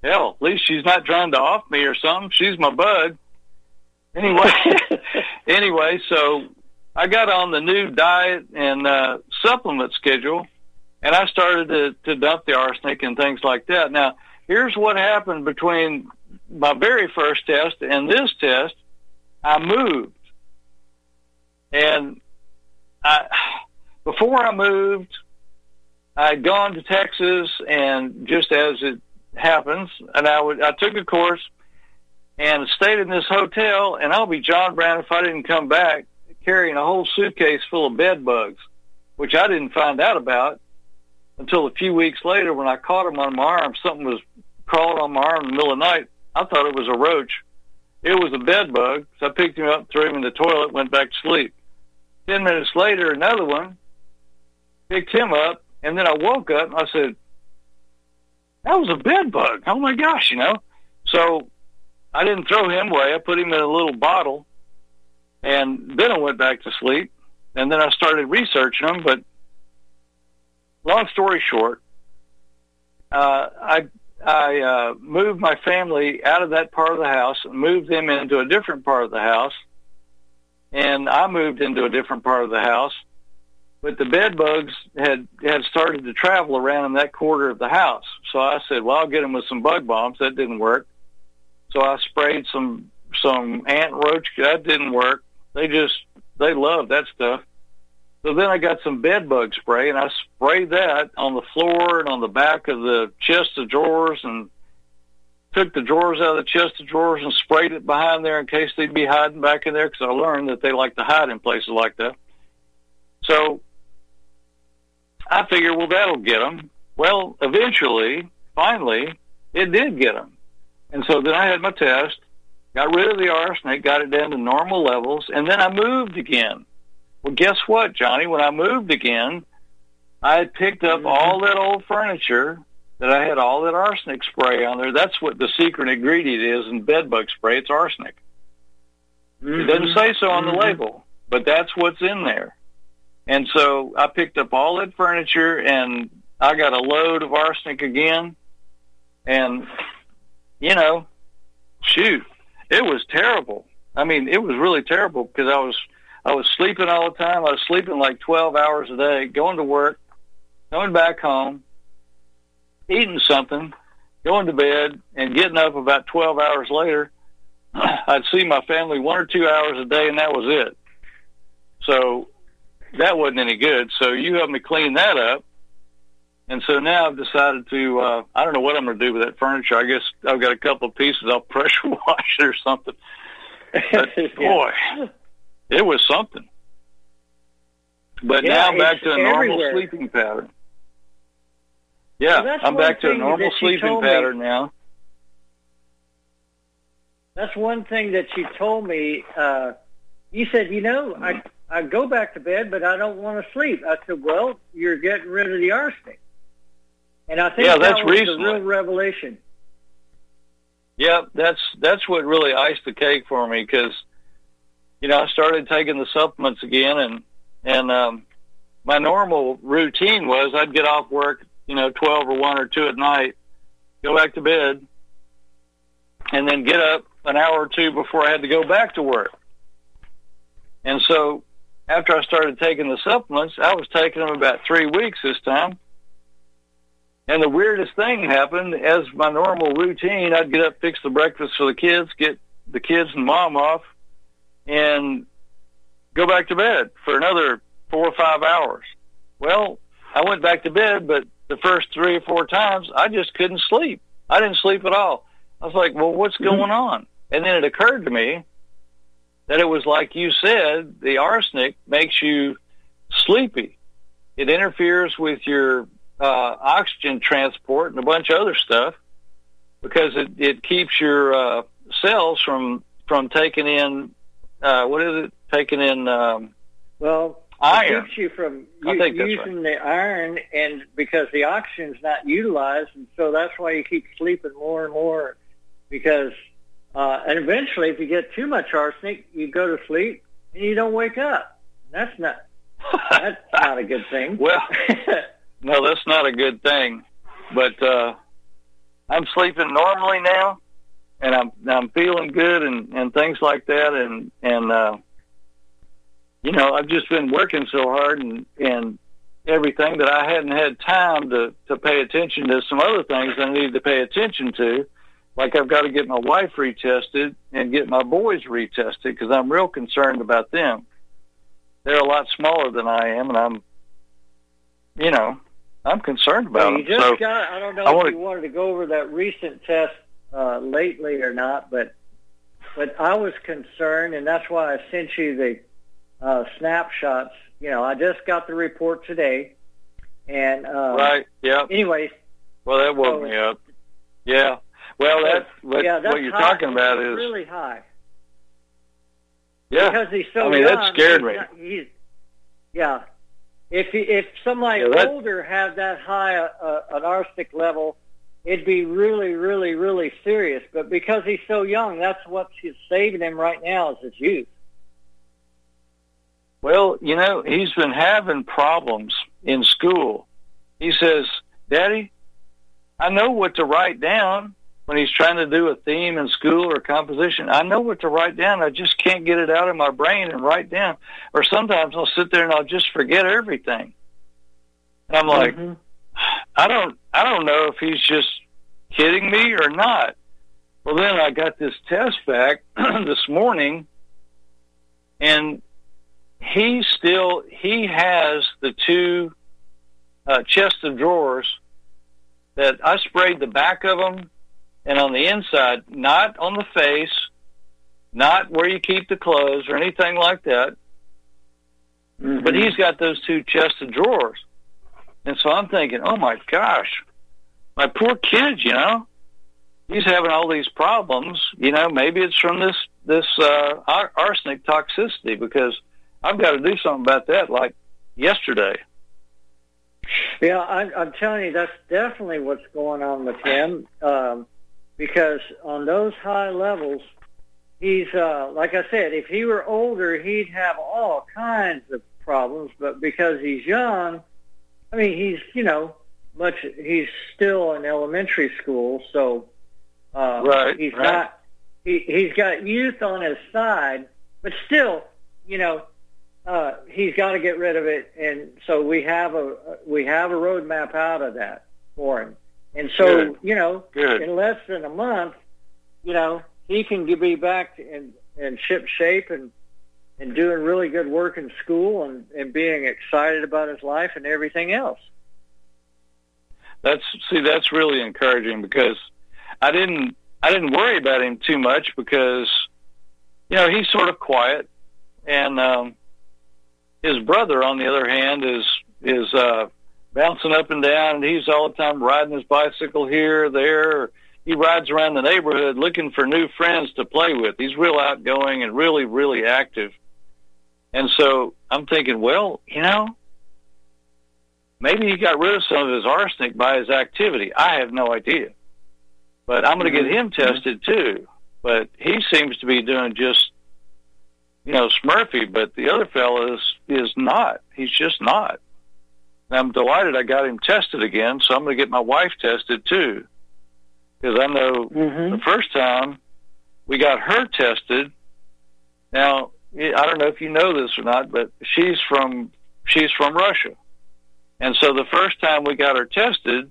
hell, at least she's not trying to off me or something. She's my bud. Anyway, anyway, so I got on the new diet and uh, supplement schedule, and I started to, to dump the arsenic and things like that. Now, here's what happened between my very first test and this test. I moved. And I, before I moved, I'd gone to Texas, and just as it happens, and I would, I took a course and stayed in this hotel, and I'll be John Brown if I didn't come back carrying a whole suitcase full of bed bugs, which I didn't find out about until a few weeks later when I caught them on my arm. Something was crawling on my arm in the middle of the night. I thought it was a roach. It was a bed bug, so I picked him up, threw him in the toilet, went back to sleep. Ten minutes later, another one, picked him up, and then I woke up, and I said, that was a bed bug. Oh, my gosh, you know. So I didn't throw him away. I put him in a little bottle, and then I went back to sleep, and then I started researching them. But long story short, uh, I I uh, moved my family out of that part of the house and moved them into a different part of the house, and I moved into a different part of the house. But the bed bugs had, had started to travel around in that quarter of the house. So I said, well, I'll get them with some bug bombs. That didn't work. So I sprayed some some ant roach. That didn't work. They just, they love that stuff. So then I got some bed bug spray, and I sprayed that on the floor and on the back of the chest of drawers, and took the drawers out of the chest of drawers and sprayed it behind there in case they'd be hiding back in there, because I learned that they like to hide in places like that. So I figured, well, that'll get them. Well, eventually, finally, it did get them. And so then I had my test, got rid of the arsenic, got it down to normal levels, and then I moved again. Well, guess what, Johnny? When I moved again, I had picked up all that old furniture that I had all that arsenic spray on there. That's what the secret ingredient is in bed bug spray. It's arsenic. Mm-hmm. It doesn't say so on mm-hmm. the label, but that's what's in there. And so I picked up all that furniture, and I got a load of arsenic again. And, you know, shoot, it was terrible. I mean, it was really terrible because I was I was sleeping all the time. I was sleeping like twelve hours a day, going to work, going back home, eating something, going to bed, and getting up about twelve hours later. I'd see my family one or two hours a day, and that was it. So that wasn't any good. So you helped me clean that up. And so now I've decided to, uh, I don't know what I'm going to do with that furniture. I guess I've got a couple of pieces. I'll pressure wash it or something. But, boy, it was something. But yeah, now I'm back to a normal everywhere. sleeping pattern. Yeah, well, I'm back to a normal sleeping pattern me, now. That's one thing that you told me. Uh, you said, you know, I I go back to bed, but I don't want to sleep. I said, well, you're getting rid of the arsenic. And I think yeah, that that's was recently. the real revelation. Yeah, that's that's what really iced the cake for me, because, you know, I started taking the supplements again, and and um, my normal routine was I'd get off work, you know, twelve or one or two at night, go back to bed, and then get up an hour or two before I had to go back to work. And so after I started taking the supplements, I was taking them about three weeks this time. And the weirdest thing happened. As my normal routine, I'd get up, fix the breakfast for the kids, get the kids and mom off, and go back to bed for another four or five hours. Well, I went back to bed, but the first three or four times, I just couldn't sleep. I didn't sleep at all. I was like, well, what's going on? And then it occurred to me that it was like you said, the arsenic makes you sleepy. It interferes with your uh, oxygen transport and a bunch of other stuff, because it, it keeps your uh, cells from from taking in, uh, what is it, taking in um, well, iron. It keeps you from I u- think that's using right. the iron, and because the oxygen's not utilized, and so that's why you keep sleeping more and more, because Uh, and eventually, if you get too much arsenic, you go to sleep and you don't wake up. That's not that's not a good thing. Well, no, that's not a good thing. But uh, I'm sleeping normally now, and I'm I'm feeling good and, and things like that. And and uh, you know, I've just been working so hard and and everything that I hadn't had time to to pay attention to some other things I needed to pay attention to. Like I've got to get my wife retested and get my boys retested because I'm real concerned about them. They're a lot smaller than I am, and I'm, you know, I'm concerned about well, you them. Just so got, I don't know I if wanna, you wanted to go over that recent test uh, lately or not, but but I was concerned, and that's why I sent you the uh, snapshots. You know, I just got the report today, and uh, right, yeah. Anyways, well, that woke so, me up. Yeah. Well, that's what, yeah, that's what you're high. talking about is really high. Yeah, because he's so I mean young, that scared he's me. Not, he's, yeah, if he, if somebody Yeah, that- older had that high uh, an arsenic level, it'd be really, really, really serious. But because he's so young, that's what's saving him right now is his youth. Well, you know, he's been having problems in school. He says, "Daddy, I know what to write down." When he's trying to do a theme in school or composition, I know what to write down. I just can't get it out of my brain and write down. Or sometimes I'll sit there and I'll just forget everything. And I'm like, mm-hmm. I don't, I don't know if he's just kidding me or not. Well, then I got this test back this morning, and he still, he has the two uh, chest of drawers that I sprayed the back of them. And on the inside, not on the face, not where you keep the clothes or anything like that. Mm-hmm. But he's got those two chests of drawers. And so I'm thinking, oh my gosh, my poor kid, you know, he's having all these problems. You know, maybe it's from this, this uh, arsenic toxicity because I've got to do something about that like yesterday. Yeah, I, I'm telling you, that's definitely what's going on with him. Um, Because on those high levels, he's, uh, like I said, if he were older, he'd have all kinds of problems. But because he's young, I mean, he's, you know, much, he's still in elementary school. So uh, right, he's right. not, he, he's got youth on his side, but still, you know, uh, he's got to get rid of it. And so we have a, we have a roadmap out of that for him. And so, Good. you know, Good. in less than a month, you know, he can be back in, in ship shape and, and doing really good work in school and, and being excited about his life and everything else. That's see, that's really encouraging because I didn't I didn't worry about him too much because, you know, he's sort of quiet, and um, his brother, on the other hand, is is uh, bouncing up and down, and he's all the time riding his bicycle here or there. He rides around the neighborhood looking for new friends to play with. He's real outgoing and really, really active. And so I'm thinking, well, you know, maybe he got rid of some of his arsenic by his activity. I have no idea. But I'm going to get him tested too. But he seems to be doing just, you know, Smurfy, but the other fellow is, is not. He's just not. I'm delighted I got him tested again, so I'm going to get my wife tested too. Because I know mm-hmm. the first time we got her tested, now, I don't know if you know this or not, but she's from she's from Russia. And so the first time we got her tested,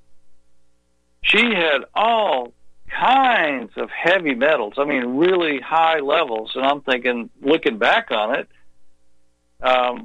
she had all kinds of heavy metals, I mean, really high levels. And I'm thinking, looking back on it, um,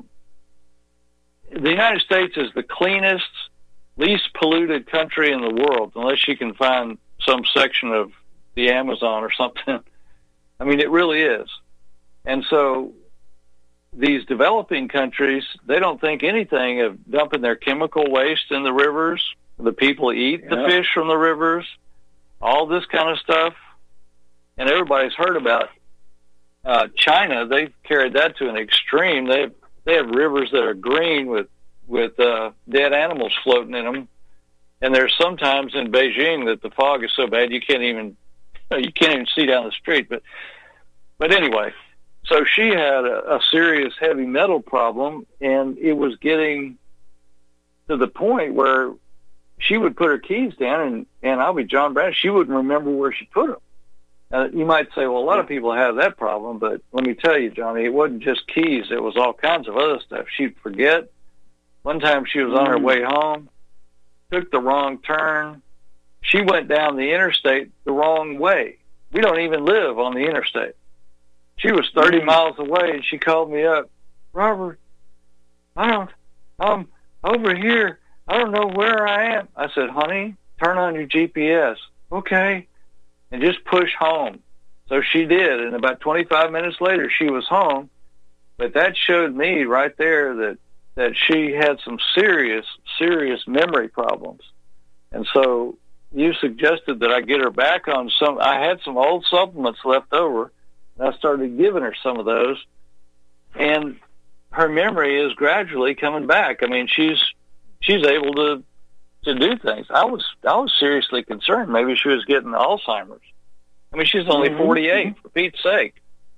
the United States is the cleanest, least polluted country in the world, unless you can find some section of the Amazon or something. I mean, it really is. And so these developing countries, they don't think anything of dumping their chemical waste in the rivers. The people eat yeah. the fish from the rivers, all this kind of stuff. And everybody's heard about uh, China. They've carried that to an extreme. They've They have rivers that are green with with uh, dead animals floating in them, and there's sometimes in Beijing that the fog is so bad you can't even you can't even see down the street. But but anyway, so she had a, a serious heavy metal problem, and it was getting to the point where she would put her keys down, and, and I'll be John Brown. She wouldn't remember where she put them. Uh, you might say, well, a lot of people have that problem, but let me tell you, Johnny, it wasn't just keys. It was all kinds of other stuff. She'd forget. One time she was on her way home, took the wrong turn. She went down the interstate the wrong way. We don't even live on the interstate. She was thirty miles away, and she called me up. Robert, I don't, I'm over here. I don't know where I am. I said, honey, turn on your G P S. Okay. And just push home. So she did, and about twenty-five minutes later, she was home. But that showed me right there that, that she had some serious, serious memory problems. And so you suggested that I get her back on some. I had some old supplements left over, and I started giving her some of those. And her memory is gradually coming back. I mean, she's she's able to to do things. I was I was seriously concerned. Maybe she was getting Alzheimer's. I mean, she's only mm-hmm. forty-eight, for Pete's sake.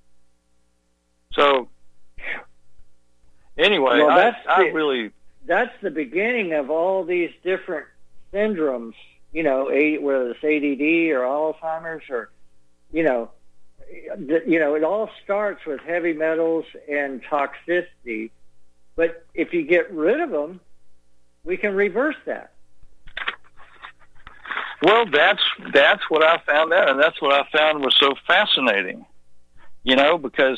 So, anyway, well, that's I, I the, really... That's the beginning of all these different syndromes, you know, whether it's A D D or Alzheimer's or, you know, you know, it all starts with heavy metals and toxicity. But if you get rid of them, we can reverse that. Well, that's that's what I found out, and that's what I found was so fascinating, you know, because,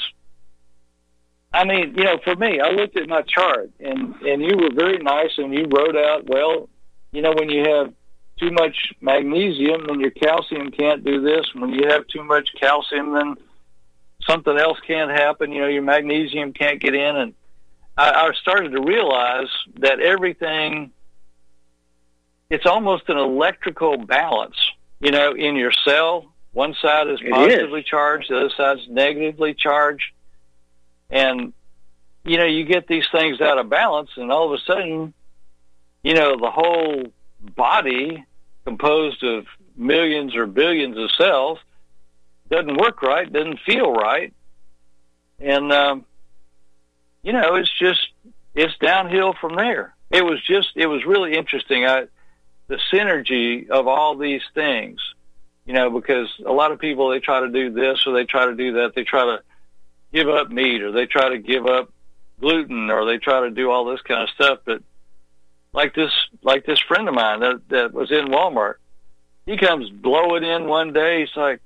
I mean, you know, for me, I looked at my chart, and, and you were very nice, and you wrote out, well, you know, when you have too much magnesium, then your calcium can't do this. When you have too much calcium, then something else can't happen. You know, your magnesium can't get in, and I, I started to realize that everything... It's almost an electrical balance, you know, in your cell. One side is positively is. charged, the other side is negatively charged. And, you know, you get these things out of balance, and all of a sudden, you know, the whole body, composed of millions or billions of cells, doesn't work right, doesn't feel right. And, um, you know, it's just, it's downhill from there. It was just, it was really interesting. I... the synergy of all these things, you know, because a lot of people, they try to do this or they try to do that. They try to give up meat or they try to give up gluten or they try to do all this kind of stuff. But like this, like this friend of mine that, that was in Walmart, he comes blowing in one day. He's like,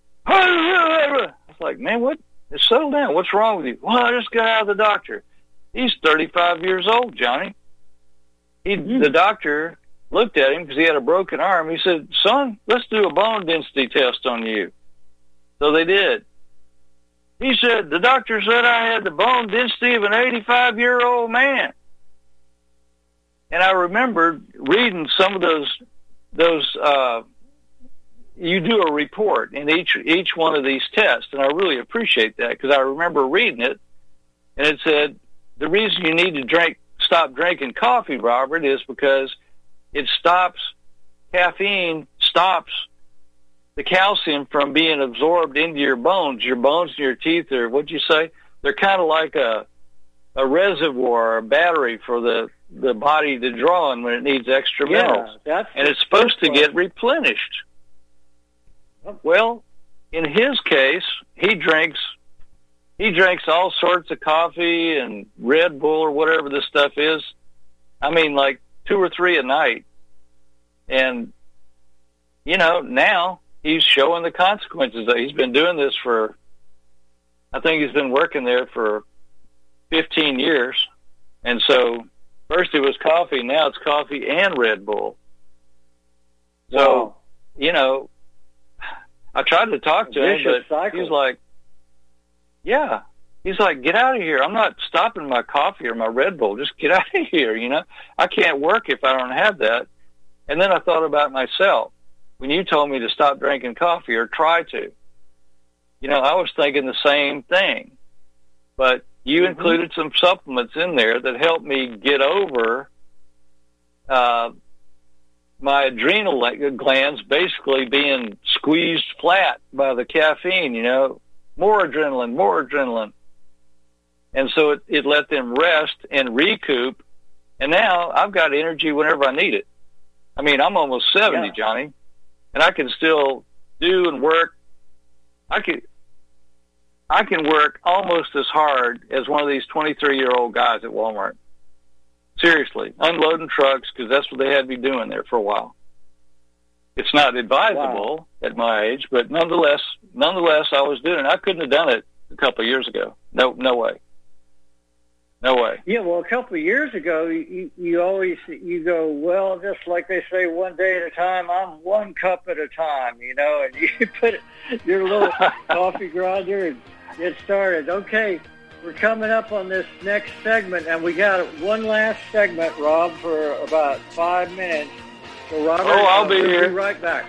I was like, man, what? Settle down. What's wrong with you? Well, I just got out of the doctor. He's thirty-five years old, Johnny. He, mm-hmm. The doctor looked at him because he had a broken arm. He said, son, let's do a bone density test on you. So they did. He said, the doctor said I had the bone density of an eighty-five-year-old man. And I remembered reading some of those, those, uh, you do a report in each, each one of these tests. And I really appreciate that because I remember reading it and it said, the reason you need to drink, stop drinking coffee, Robert, is because it stops, caffeine stops the calcium from being absorbed into your bones. Your bones and your teeth are, what'd you say? They're kind of like a a reservoir or a battery for the, the body to draw on when it needs extra yeah, minerals. That's and it's supposed to get replenished. Well, in his case, he drinks he drinks all sorts of coffee and Red Bull or whatever this stuff is. I mean, like two or three a night. And, you know, now he's showing the consequences. He's been doing this for, I think he's been working there for fifteen years. And so first it was coffee, now it's coffee and Red Bull. So, wow. You know, I tried to talk to him, but cycle. He's like, yeah. He's like, get out of here. I'm not stopping my coffee or my Red Bull. Just get out of here, you know. I can't work if I don't have that. And then I thought about myself. When you told me to stop drinking coffee or try to, you know, I was thinking the same thing. But you mm-hmm. included some supplements in there that helped me get over uh, my adrenal glands basically being squeezed flat by the caffeine, you know. More adrenaline, more adrenaline. And so it, it let them rest and recoup. And now I've got energy whenever I need it. I mean, I'm almost seventy, Yeah. Johnny, and I can still do and work. I can, I can work almost as hard as one of these twenty-three-year-old guys at Walmart. Seriously, unloading trucks, because that's what they had me doing there for a while. It's not advisable Wow. at my age, but nonetheless, nonetheless, I was doing it. I couldn't have done it a couple of years ago. No, no way. No way. Yeah, well, a couple of years ago, you, you always, you go, well, just like they say, one day at a time, I'm one cup at a time, you know, and you put your little coffee grinder and get started. Okay, we're coming up on this next segment, and we got one last segment, Rob, for about five minutes. So, Robert, Oh, I'll uh, be we'll here. be right back.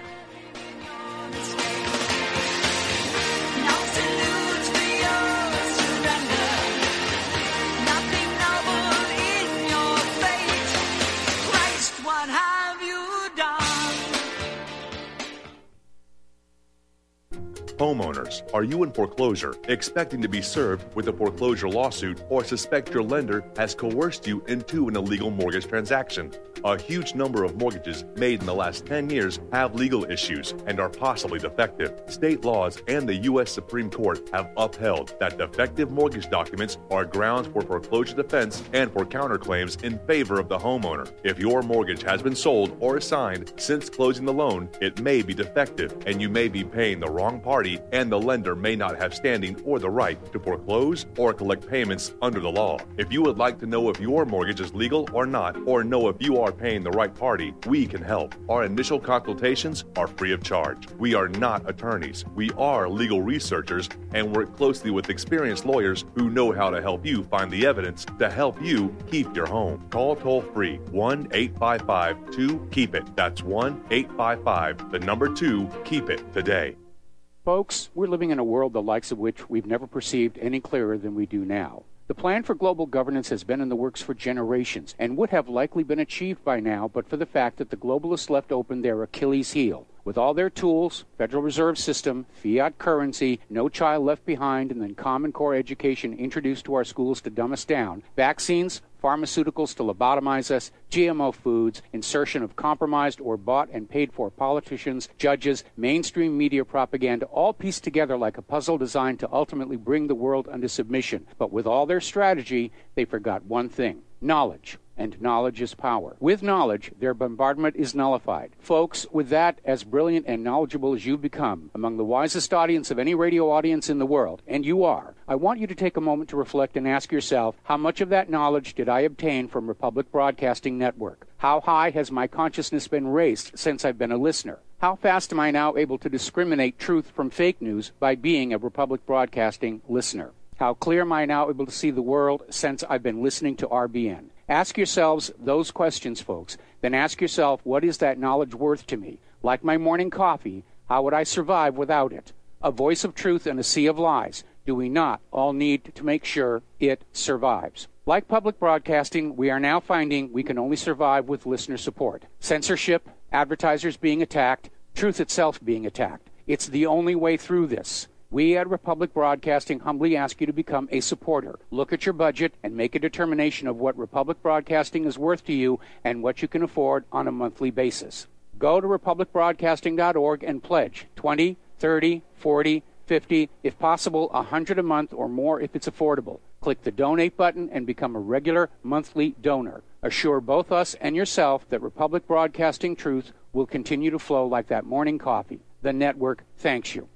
Homeowners, are you in foreclosure, expecting to be served with a foreclosure lawsuit, or suspect your lender has coerced you into an illegal mortgage transaction? A huge number of mortgages made in the last ten years have legal issues and are possibly defective. State laws and the U S Supreme Court have upheld that defective mortgage documents are grounds for foreclosure defense and for counterclaims in favor of the homeowner. If your mortgage has been sold or assigned since closing the loan, it may be defective and you may be paying the wrong party, and the lender may not have standing or the right to foreclose or collect payments under the law. If you would like to know if your mortgage is legal or not, or know if you are paying the right party, we can help. Our initial consultations are free of charge. We are not attorneys. We are legal researchers and work closely with experienced lawyers who know how to help you find the evidence to help you keep your home. Call toll free one eight five five two keep it. That's one eight five five, the number two, keep it today. Folks, we're living in a world the likes of which we've never perceived any clearer than we do now. The plan for global governance has been in the works for generations and would have likely been achieved by now but for the fact that the globalists left open their Achilles heel. With all their tools, Federal Reserve System, fiat currency, no child left behind, and then Common Core education introduced to our schools to dumb us down, vaccines, pharmaceuticals to lobotomize us, G M O foods, insertion of compromised or bought and paid for politicians, judges, mainstream media propaganda, all pieced together like a puzzle designed to ultimately bring the world under submission. But with all their strategy, they forgot one thing: knowledge. And knowledge is power. With knowledge, their bombardment is nullified. Folks, with that, as brilliant and knowledgeable as you've become, among the wisest audience of any radio audience in the world, and you are, I want you to take a moment to reflect and ask yourself, how much of that knowledge did I obtain from Republic Broadcasting Network? How high has my consciousness been raised since I've been a listener? How fast am I now able to discriminate truth from fake news by being a Republic Broadcasting listener? How clear am I now able to see the world since I've been listening to R B N? Ask yourselves those questions, folks. Then ask yourself, what is that knowledge worth to me? Like my morning coffee, how would I survive without it? A voice of truth in a sea of lies. Do we not all need to make sure it survives? Like public broadcasting, we are now finding we can only survive with listener support. Censorship, advertisers being attacked, truth itself being attacked. It's the only way through this. We at Republic Broadcasting humbly ask you to become a supporter. Look at your budget and make a determination of what Republic Broadcasting is worth to you and what you can afford on a monthly basis. Go to republic broadcasting dot org and pledge twenty, thirty, forty, fifty, if possible one hundred a month or more if it's affordable. Click the donate button and become a regular monthly donor. Assure both us and yourself that Republic Broadcasting truth will continue to flow like that morning coffee. The network thanks you.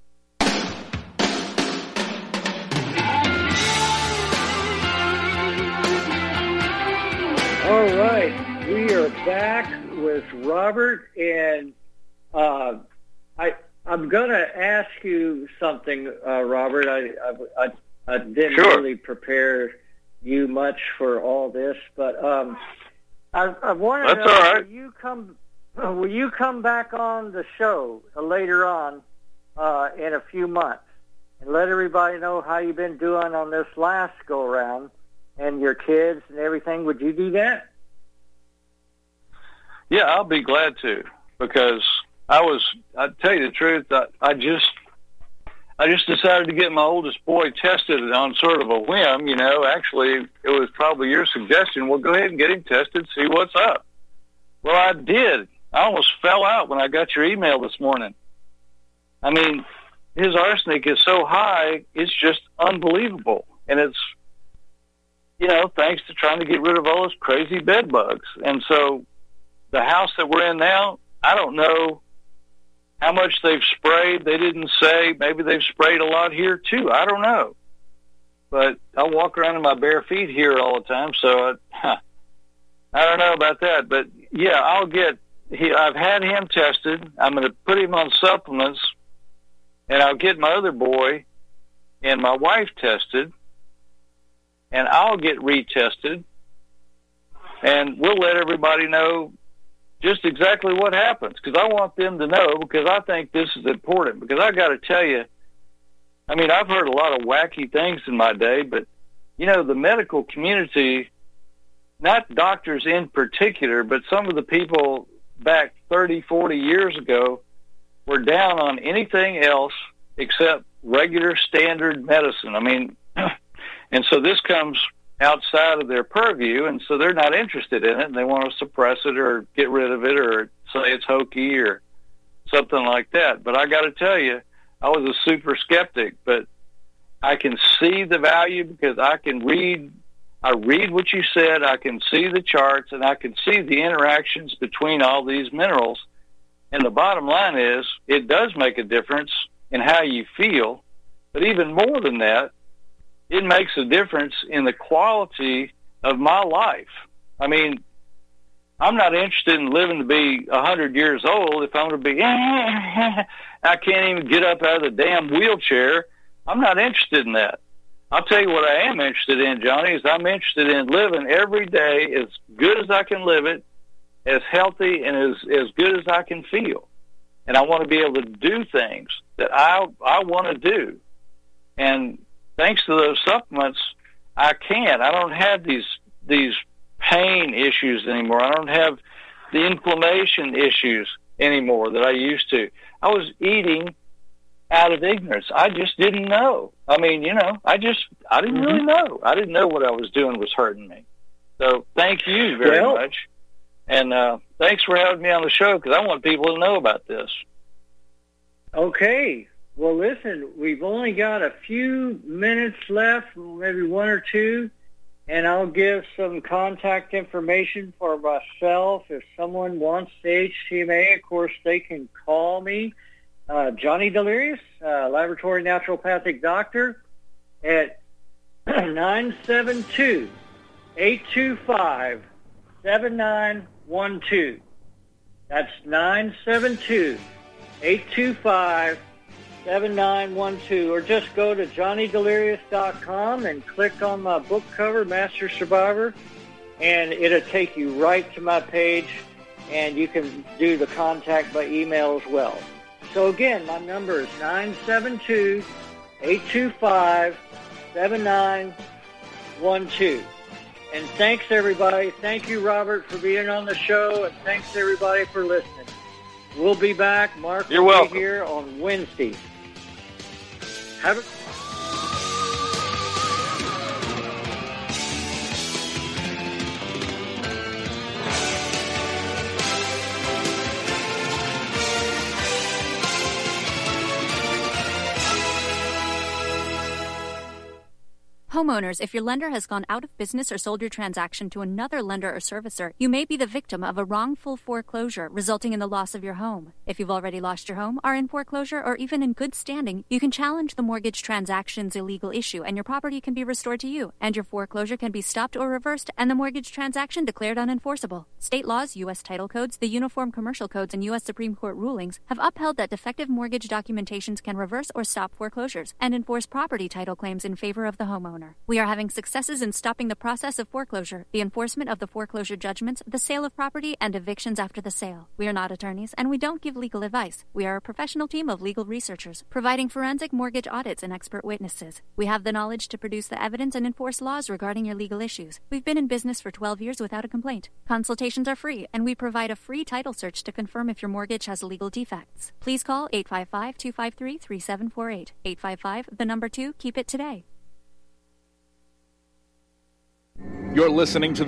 All right, we are back with Robert, and uh, I, I'm going to ask you something, uh, Robert. I, I, I, I didn't Sure. really prepare you much for all this, but um, I, I wanted That's to know, all right. will you come, will you come back on the show later on uh, in a few months and let everybody know how you've been doing on this last go-around? And your kids and everything, would you do that? Yeah, I'll be glad to, because I was, I tell you the truth, I, I just, I just decided to get my oldest boy tested on sort of a whim, you know. Actually, it was probably your suggestion. Well, go ahead and get him tested, see what's up. Well, I did. I almost fell out when I got your email this morning. I mean, his arsenic is so high, it's just unbelievable. And it's, you know, thanks to trying to get rid of all those crazy bed bugs. And so the house that we're in now, I don't know how much they've sprayed. They didn't say. Maybe they've sprayed a lot here, too. I don't know. But I walk around in my bare feet here all the time, so I, I don't know about that. But, yeah, I'll get he, – I've had him tested. I'm going to put him on supplements, and I'll get my other boy and my wife tested, and I'll get retested, and we'll let everybody know just exactly what happens, because I want them to know, because I think this is important. Because I got to tell you, I mean, I've heard a lot of wacky things in my day, but, you know, the medical community, not doctors in particular, but some of the people back thirty, forty years ago were down on anything else except regular standard medicine. I mean, and so this comes outside of their purview, and so they're not interested in it, and they want to suppress it or get rid of it or say it's hokey or something like that. But I got to tell you, I was a super skeptic, but I can see the value because I can read, I read what you said, I can see the charts, and I can see the interactions between all these minerals. And the bottom line is, it does make a difference in how you feel, but even more than that, it makes a difference in the quality of my life. I mean, I'm not interested in living to be one hundred years old if I'm going to be, I can't even get up out of the damn wheelchair. I'm not interested in that. I'll tell you what I am interested in, Johnny, is I'm interested in living every day as good as I can live it, as healthy and as, as good as I can feel. And I want to be able to do things that I I want to do. And thanks to those supplements, I can. I don't have these these pain issues anymore. I don't have the inflammation issues anymore that I used to. I was eating out of ignorance. I just didn't know. I mean, you know, I just, I didn't really know. I didn't know what I was doing was hurting me. So thank you very well, much. And uh, thanks for having me on the show, because I want people to know about this. Okay. Well, listen, we've only got a few minutes left, maybe one or two, and I'll give some contact information for myself. If someone wants the H T M A, of course, they can call me, uh, Johnny Delirious, uh, laboratory naturopathic doctor, at nine seven two, eight two five, seven nine one two. That's nine seven two, eight two five, seven nine one two, or just go to johnny delirious dot com and click on my book cover, Master Survivor, and it'll take you right to my page, and you can do the contact by email as well. So again, my number is nine seven two, eight two five, seven nine one two. And thanks, everybody. Thank you, Robert, for being on the show, and thanks, everybody, for listening. We'll be back. Mark You're will welcome. be here on Wednesday. Have a... Homeowners, if your lender has gone out of business or sold your transaction to another lender or servicer, you may be the victim of a wrongful foreclosure, resulting in the loss of your home. If you've already lost your home, are in foreclosure, or even in good standing, you can challenge the mortgage transaction's illegal issue, and your property can be restored to you, and your foreclosure can be stopped or reversed, and the mortgage transaction declared unenforceable. State laws, U S title codes, the Uniform Commercial Codes, and U S Supreme Court rulings have upheld that defective mortgage documentations can reverse or stop foreclosures and enforce property title claims in favor of the homeowner. We are having successes in stopping the process of foreclosure, the enforcement of the foreclosure judgments, the sale of property, and evictions after the sale. We are not attorneys, and we don't give legal advice. We are a professional team of legal researchers, providing forensic mortgage audits and expert witnesses. We have the knowledge to produce the evidence and enforce laws regarding your legal issues. We've been in business for twelve years without a complaint. Consultations are free, and we provide a free title search to confirm if your mortgage has legal defects. Please call eight five five, two five three, three seven four eight. eight five five, the number two, keep it today. You're listening to the